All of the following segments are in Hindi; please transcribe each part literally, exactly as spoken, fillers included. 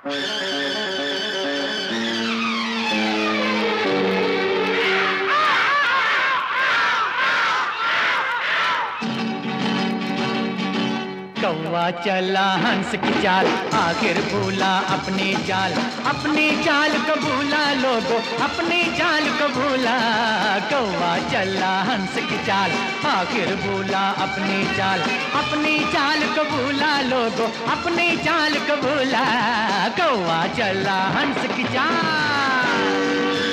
कौवा चला हंस की चाल, आखिर भूला अपनी चाल। अपनी चाल को भूला लोगो, अपनी चाल को भूला। कौवा चला हंस की चाल, आखिर भूला अपनी चाल। अपनी चाल को भूला लोगो, अपनी चाल को भूला। कौवा चला हंस की चाल।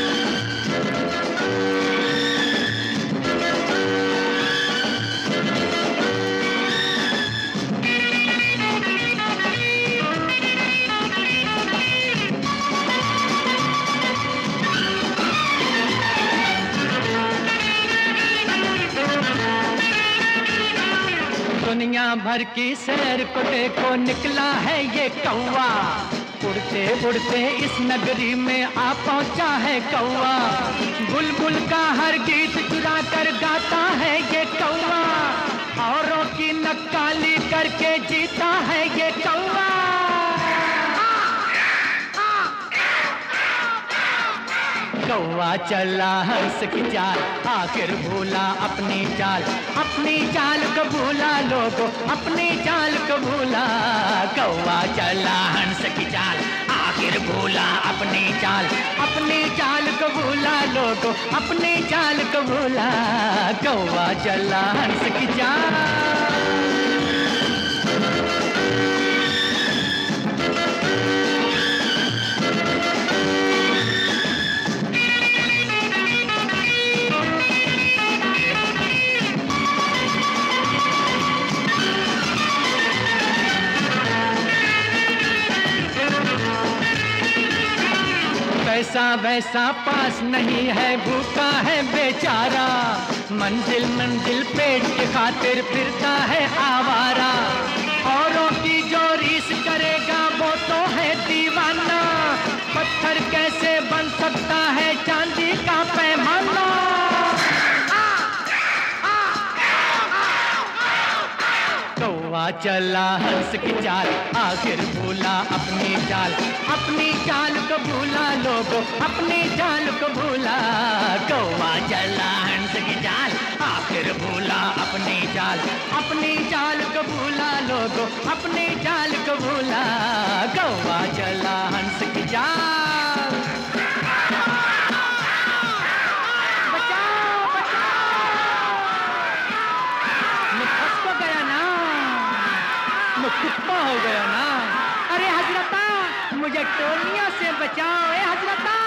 दुनिया भर की सैर को देखो निकला है ये कौवा। उड़ते उड़ते इस नगरी में आ पहुंचा है कौवा। बुलबुल का हर गीत चुरा कर गाता है ये कौवा। औरों की नक्काली करके जीता है ये कौवा। कौवा चला हंस की चाल, आखिर भूला अपनी चाल। अपनी चाल को भूला लोगो, अपनी चाल को भूला। कौवा चला हंस की चाल, आखिर भूला अपनी चाल। अपनी चाल को भूला लोगो, अपनी चाल को भूला। कौवा चला हंस की चाल। वैसा वैसा पास नहीं है, भूखा है बेचारा। मंजिल मंजिल पेट की खातिर फिरता है आवारा। औरों की जो रीस करेगा वो तो है दीवाना। पत्थर कैसे बन सकता है चांदी का पैमाना। कौवा चला हंस की चाल, आखिर भूला अपनी चाल। अपनी चाल को भूला लोगो, अपनी चाल को भूला। कौवा चला हंस की चाल, आखिर भूला अपनी चाल। अपनी चाल को भूला लोगो, अपनी चाल को भूला। कौवा चला हंस की चाल। बचाओ बचाओ, मैं फंस तो गया ना, मैं कुत्ता हो गया ना। अरे हजरता, मुझे टोलियों से बचाओ। ए हजरता।